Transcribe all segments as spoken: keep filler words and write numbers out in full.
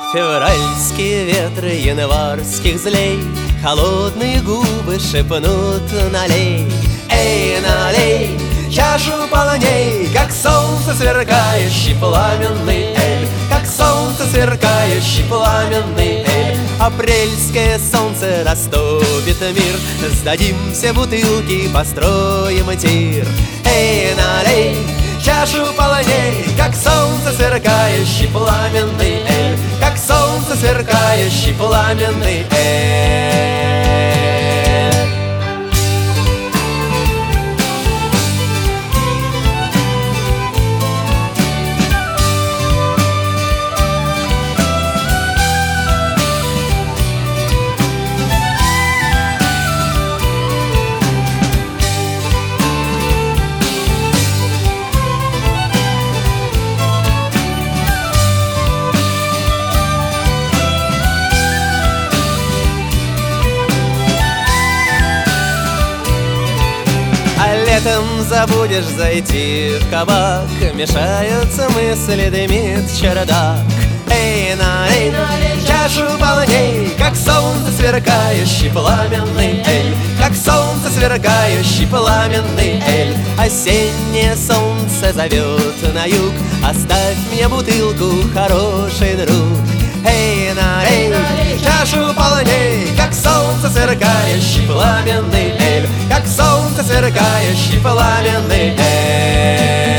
Февральские ветры январских злей холодные губы шепнут: налей, эй, налей чашу полней, как солнце сверкающий пламенный эль, как солнце сверкающий пламенный эль. Апрельское солнце растопит мир, сдадим все бутылки, построим тир. Эй, налей чашу полней, как солнце сверкающий пламенный эль, как солнце сверкающий пламенный эль. Летом забудешь зайти в кабак, мешаются мысли, дымит чердак. Эй, налей чашу полней, как солнце сверкающий пламенный эль, как солнце сверкающий пламенный эль. Осеннее солнце зовет на юг, оставь мне бутылку, хороший друг. Эй, налей чашу полней, как солнце сверкающий пламенный эль, как солнце сверкающий пламенный эль.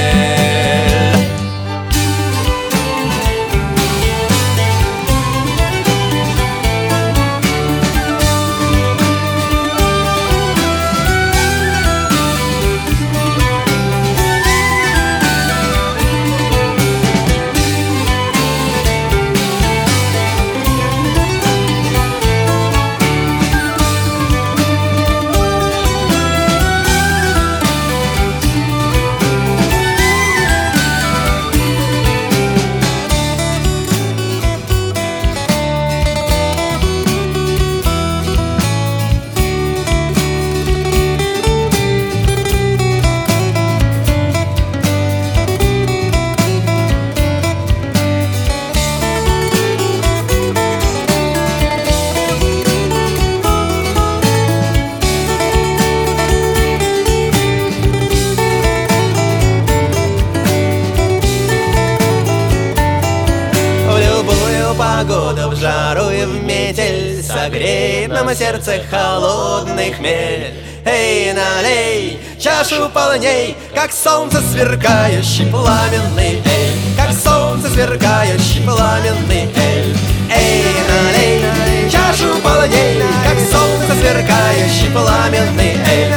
Погода в жару и в метель согреет нам сердце холодный хмель. Эй, налей чашу полней, как солнце сверкающий пламенный эль, как солнце сверкающий пламенный эль. Эй, налей чашу полней, как солнце сверкающий пламенный эль,